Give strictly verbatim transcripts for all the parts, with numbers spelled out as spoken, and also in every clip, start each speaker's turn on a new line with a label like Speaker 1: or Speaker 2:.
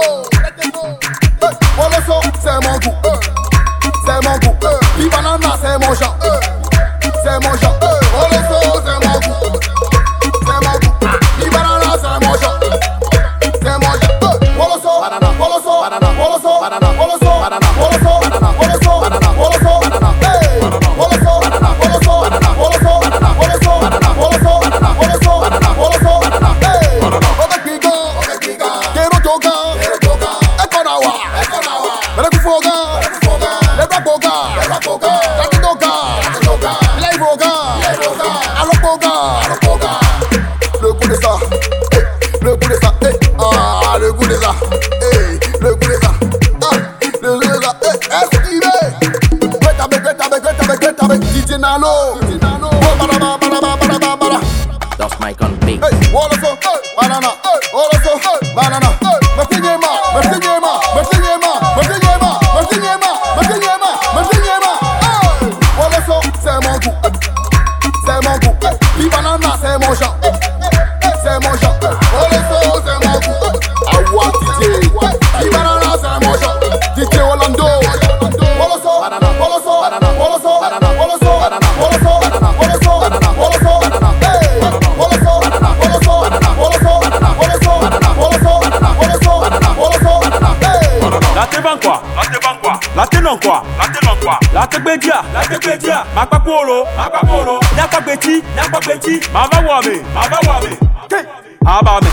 Speaker 1: Woloso, c'est mon goût. C'est mon goût. Banana, c'est mon genre. C'est mon genre. Woloso, c'est mon goût. C'est mon goût. Banana, c'est mon genre. C'est mon genre. Woloso, banana, woloso, banana, woloso, banana, woloso, banana, woloso, banana, woloso, banana, woloso, banana, woloso, banana, woloso, banana, woloso, banana, woloso, banana, woloso, banana, woloso, banana, woloso, banana, banana. Oga kiga, oga kiga. Kero toga, kero toga. Ekonawa, ekonawa. Mera kufoga, kufoga. Lebra boga, lebra boga. Kati toga, kati toga. Ilai boga, ilai boga. Alo boga, alo boga. Le coup de ça, le coup de ça, ah, le coup de ça, le coup de ça, ah, le coup de ça, esquivé. Greta, greta, greta, greta, greta, D J Nalo, oh, banana, banana, banana, banana.
Speaker 2: That's my conflict.
Speaker 1: Hey, woloso, banana, woloso, banana. Matinyema, matinyema, matinyema, matinyema, matinyema, matinyema, matinyema. Woloso, c'est mon goût, c'est mon goût. Di banana, c'est mon genre, c'est mon genre. Woloso, c'est mon goût. Awa D J, Di banana, c'est mon genre. D J Orlando, woloso, banana, woloso, banana, woloso, banana, woloso, banana, woloso, banana, woloso, banana, woloso, banana. Woloso, banana, woloso, banana, woloso, banana, woloso, banana, woloso, banana, woloso, banana, woloso, banana.
Speaker 3: La te ban quoi? La te ban quoi? La te non quoi? La te non quoi? La te bedia, la te bedia. Ma pa polo, ma pa polo. Na pa beti, na pa beti. Ma va wame, ma va wame. Abame,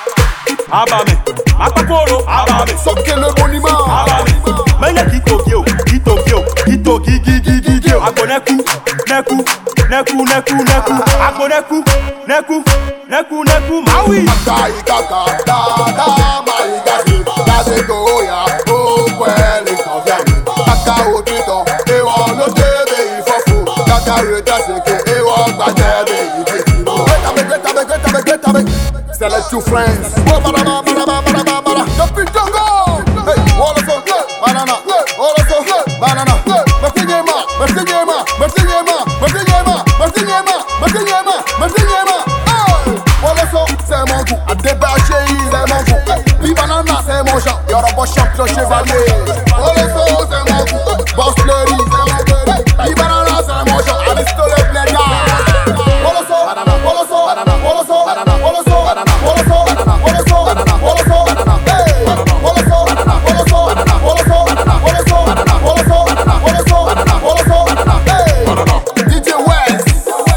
Speaker 3: abame. Ma pa polo, abame.
Speaker 1: Soke le monument.
Speaker 3: Abame. Mene ki Tokyo, ki Tokyo, ki Tokyo, ki ki ki ki. Agoneku, neku, neku, neku, neku. Agoneku, neku, neku, neku. Maui.
Speaker 1: Kai kaka, da da, mai gasi, gasi goya, oh well, it convient. Kaka o tito, e wa lo tebe ifofu. Kaka reta seke, e wa gba tebe ifefimo. Greta me, greta me, greta me, greta me. Select two friends. Oh banana, banana, banana, banana. The big jungle. Hey, woloso, banana, woloso, banana. Matinyema, matinyema, matinyema, matinyema, matinyema, matinyema, matinyema. Woloso, c'est mon goût. Adébâché, c'est mon goût. Di banana, c'est mon genre. Yoruba champion chevalier. Woloso, c'est mon goût. Boss lady, c'est mon goût. Di banana, c'est mon genre. Aristo le player. Woloso, banana, woloso, banana, woloso, banana, woloso, banana, woloso, banana, woloso, banana, woloso, banana. Woloso, banana, woloso, banana, woloso, banana, woloso, banana, woloso, banana, woloso, banana, woloso, banana. D J West.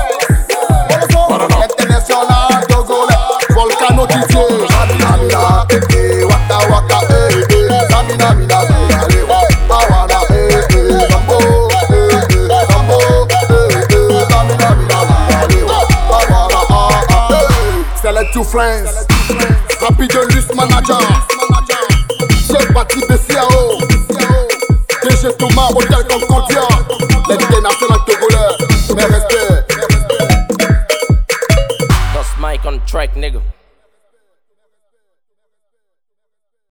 Speaker 1: Woloso, international Togolais. Volcano D J. Samina mina, eh eh, waka waka, eh eh. Samina mina, eh eh, bawana, eh eh. Sambo, eh eh, sambo, eh eh. Samina mina, eh eh, bawana, ah ah. Select two friends. Happy the list manager. C'est parti de C A O. D G Thomas, Hotel Concordia.